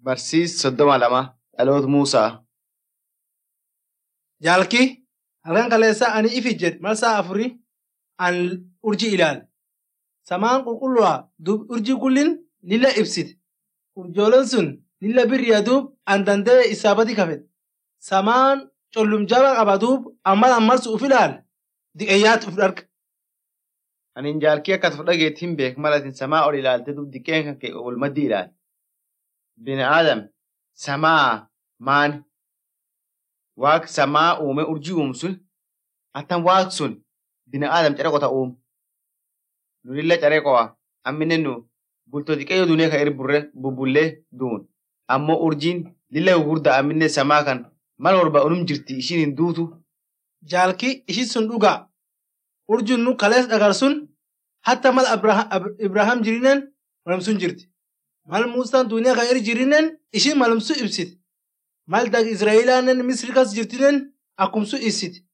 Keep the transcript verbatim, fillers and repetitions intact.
Barsiis soddoma lama dhaloota Muusaa. Jaalki halkan kaleessa ani ifi jedhe marsaa afurii an urjii ilaale. Samaan qulqullu'aa duub urjii kullin lilla ibsite. Urjooleen sun lilla birriya duub an danda'e isaabati kafet. Samaan collum jaba qaba duub ammal ammarsu uf ilaale diqeeyyaatti uf dharga. Anin jaalkii akka tufu dhageetti hin beek malatin samaa ol ilaalte duub diqqeen kan kee ol maddi ilaale. Bini Aadam samaa maani? Waaq samaa uume urjii uumu sun attan waaq sun bini Aadam care qota uumu. Nu lilla care qo'a amminen nu bultoo xiqqeeyyo duunee kan iri burre bubbullee duun. Ammoo urjiin lilla gugurdaa amminen samaa kan mal orba unum jirti ishiin hin duutu. Jaalki ishi sun dhugaa. Urjuun nu kalees dhagar sun hatta mal Ibrahaam jirinen malumsun jirti. Mal Muusaan duuniyaa kan iri jirinen ishiin malumsu ibsiti. Mal dag Israa'elaanen Misri kas jirtinen akkumsu ibsiti.